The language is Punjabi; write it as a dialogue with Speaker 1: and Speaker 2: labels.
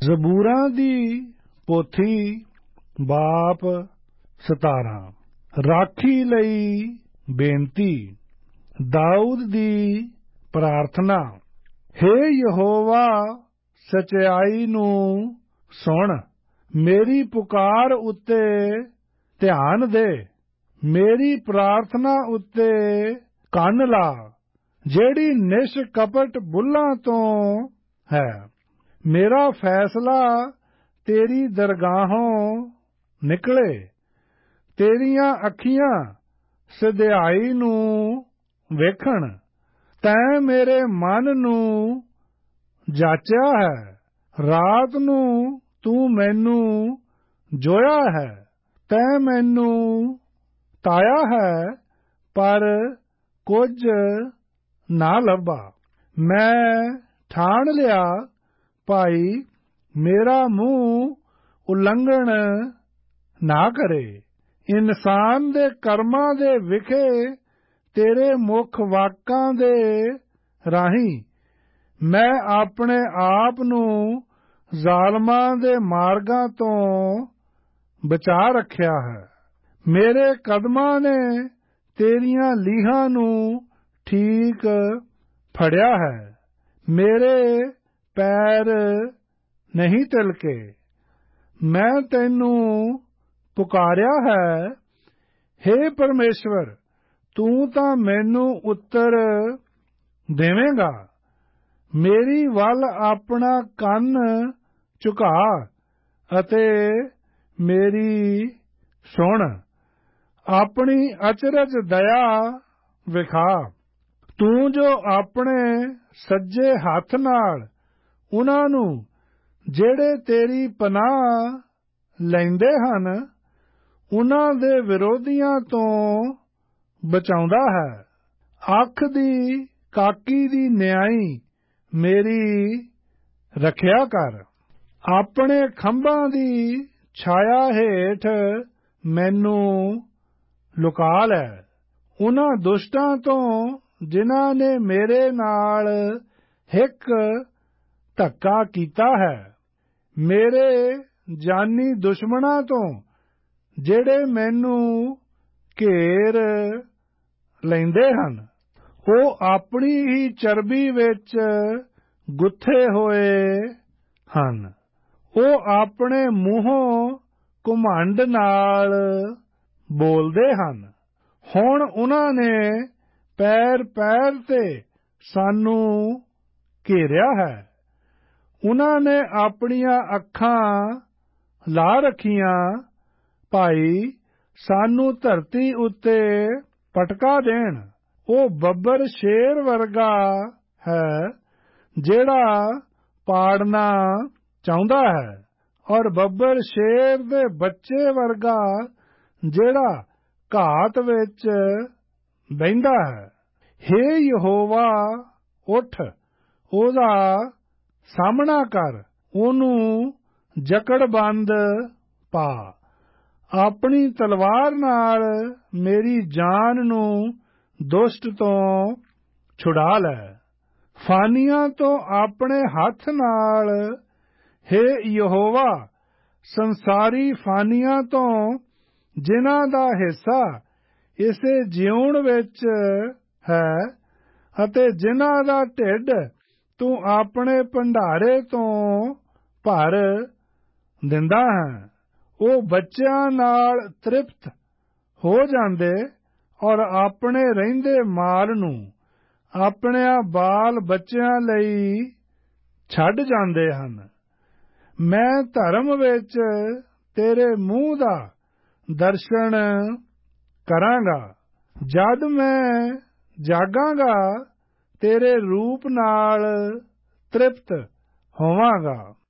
Speaker 1: ਜ਼ਬੂਰਾਂ ਦੀ ਪੋਥੀ ਬਾਪ 17 ਰਾਖੀ ਲਈ ਬੇਨਤੀ। ਦਾਊਦ ਦੀ ਪ੍ਰਾਰਥਨਾ। ਹੇ ਯਹੋਵਾ, ਸਚਾਈ ਨੂੰ ਸੁਣ, ਮੇਰੀ ਪੁਕਾਰ ਉੱਤੇ ਧਿਆਨ ਦੇ, ਮੇਰੀ ਪ੍ਰਾਰਥਨਾ ਉੱਤੇ ਕੰਨ ਲਾ, ਜਿਹੜੀ ਨਿਸ਼ਕਪਟ ਬੁੱਲਾਂ ਤੋਂ ਹੈ। ਮੇਰਾ ਫੈਸਲਾ ਤੇਰੀ ਦਰਗਾਹੋਂ ਨਿਕਲੇ, ਤੇਰੀਆਂ ਅੱਖੀਆਂ ਸਿਧਿਆਈ ਨੂੰ ਵੇਖਣ। ਤੈਂ ਮੇਰੇ ਮਨ ਨੂੰ ਜਾਚਿਆ ਹੈ, ਰਾਤ ਨੂੰ ਤੂੰ ਮੈਨੂੰ ਜੋਇਆ ਹੈ। ਤੈਂ ਮੈਨੂੰ ਤਾਇਆ ਹੈ, ਪਰ ਕੁਝ ਨਾ ਲੱਭਾ। ਮੈਂ ਠਾਣ ਲਿਆ, ਭਾਈ ਮੇਰਾ ਮੂੰਹ ਉਲੰਘਣ ਨਾ ਕਰੇ। ਇਨਸਾਨ ਦੇ ਕਰਮਾਂ ਦੇ ਵਿਖੇ ਤੇਰੇ ਮੁੱਖ ਵਾਕਾਂ ਦੇ ਰਾਹੀਂ ਮੈਂ ਆਪਣੇ ਆਪ ਨੂੰ ਜ਼ਾਲਮਾਂ ਦੇ ਮਾਰਗਾਂ ਤੋਂ ਬਚਾ ਰੱਖਿਆ ਹੈ। ਮੇਰੇ ਕਦਮਾਂ ਨੇ ਤੇਰੀਆਂ ਲੀਹਾਂ ਨੂੰ ਠੀਕ ਫੜਿਆ ਹੈ, ਮੇਰੇ ਪੈਰ ਨਹੀਂ ਤਿਲਕੇ। ਮੈਂ ਤੈਨੂੰ ਪੁਕਾਰਿਆ ਹੈ, ਹੇ ਪਰਮੇਸ਼ਵਰ, ਤੂੰ ਤਾਂ ਮੈਨੂੰ ਉੱਤਰ ਦੇਵੇਂਗਾ। ਮੇਰੀ ਵੱਲ ਆਪਣਾ ਕੰਨ ਝੁਕਾ ਅਤੇ ਮੇਰੀ ਸੁਣ। ਆਪਣੀ ਅਚਰਜ ਦਇਆ ਵਿਖਾ। ਤੂੰ ਜੋ ਆਪਣੇ ਸੱਜੇ ਹੱਥ ਨਾਲ ਉਨ੍ਹਾਂ ਨੂੰ ਜਿਹੜੇ ਤੇਰੀ ਪਨਾਹ ਲੈਂਦੇ ਹਨ, ਉਨ੍ਹਾਂ ਦੇ ਵਿਰੋਧੀਆਂ ਤੋਂ ਬਚਾਉਂਦਾ ਹੈ। ਅੱਖ ਦੀ ਕਾਕੀ ਦੀ ਨਿਆਈ ਮੇਰੀ ਰੱਖਿਆ ਕਰ। ਆਪਣੇ ਖੰਭਾਂ ਦੀ ਛਾਇਆ ਹੇਠ ਮੈਨੂੰ ਲੁਕਾ ਲੈ, ਉਨ੍ਹਾਂ ਦੁਸ਼ਟਾਂ ਤੋਂ ਜਿਨ੍ਹਾਂ ਨੇ ਮੇਰੇ ਨਾਲ ਹਿੱਕ ਧੱਕਾ ਕੀਤਾ ਹੈ, ਮੇਰੇ ਜਾਨੀ ਦੁਸ਼ਮਣਾਂ ਤੋਂ ਜਿਹੜੇ ਮੈਨੂੰ ਘੇਰ ਲੈਂਦੇ ਹਨ। ਉਹ ਆਪਣੀ ਹੀ ਚਰਬੀ ਵਿੱਚ ਗੁੱਥੇ ਹੋਏ ਹਨ। ਉਹ ਆਪਣੇ ਮੂੰਹੋਂ ਘੁਮੰਡ ਨਾਲ ਬੋਲਦੇ ਹਨ। ਹੁਣ ਉਨ੍ਹਾਂ ਨੇ ਪੈਰ ਪੈਰ ਤੇ ਸਾਨੂੰ ਘੇਰਿਆ ਹੈ। ਉਨ੍ਹਾਂ ਨੇ ਆਪਣੀਆਂ ਅੱਖਾਂ ਲਾ ਰੱਖੀਆਂ, ਭਾਈ ਸਾਨੂੰ ਧਰਤੀ ਉੱਤੇ ਪਟਕਾ ਦੇਣ। ਉਹ ਬੱਬਰ ਸ਼ੇਰ ਵਰਗਾ ਹੈ ਜਿਹੜਾ ਪਾੜਨਾ ਚਾਹੁੰਦਾ ਹੈ, ਔਰ ਬੱਬਰ ਸ਼ੇਰ ਦੇ ਬੱਚੇ ਵਰਗਾ ਜਿਹੜਾ ਘਾਤ ਵਿੱਚ ਬਹਿੰਦਾ ਹੈ। ਹੇ ਯਹੋਵਾ, ਉੱਠ, ਉਹਦਾ ਸਾਹਮਣਾ ਕਰ, ਉਹਨੂੰ ਜਕੜਬੰਦ ਪਾ। ਆਪਣੀ ਤਲਵਾਰ ਨਾਲ ਮੇਰੀ ਜਾਨ ਨੂੰ ਦੁਸ਼ਟ ਤੋਂ ਛੁਡਾ ਲੈ। ਫਾਨੀਆਂ ਤੋਂ ਆਪਣੇ ਹੱਥ ਨਾਲ, ਹੇ ਯਹੋਵਾ, ਸੰਸਾਰੀ ਫਾਨੀਆਂ ਤੋਂ ਜਿਨ੍ਹਾਂ ਦਾ ਹਿੱਸਾ ਇਸੇ ਜਿਉਣ ਵਿੱਚ ਹੈ ਅਤੇ ਜਿਨ੍ਹਾਂ ਦਾ ਢਿੱਡ ਤੂੰ ਆਪਣੇ ਭੰਡਾਰੇ ਤੋਂ ਭਰ ਦਿੰਦਾ ਹੈ। ਉਹ ਬੱਚਿਆਂ ਨਾਲ ਤ੍ਰਿਪਤ ਹੋ ਜਾਂਦੇ ਔਰ ਆਪਣੇ ਰਹਿੰਦੇ ਮਾਲ ਨੂੰ ਆਪਣਿਆਂ ਬਾਲ ਬੱਚਿਆਂ ਲਈ ਛੱਡ ਜਾਂਦੇ ਹਨ। ਮੈਂ ਧਰਮ ਵਿੱਚ ਤੇਰੇ ਮੂੰਹ ਦਾ ਦਰਸ਼ਨ ਕਰਾਂਗਾ। ਜਦ ਮੈਂ ਜਾਗਾਂਗਾ, ਤੇਰੇ ਰੂਪ ਨਾਲ ਤ੍ਰਿਪਤ ਹੋਵਾਂਗਾ।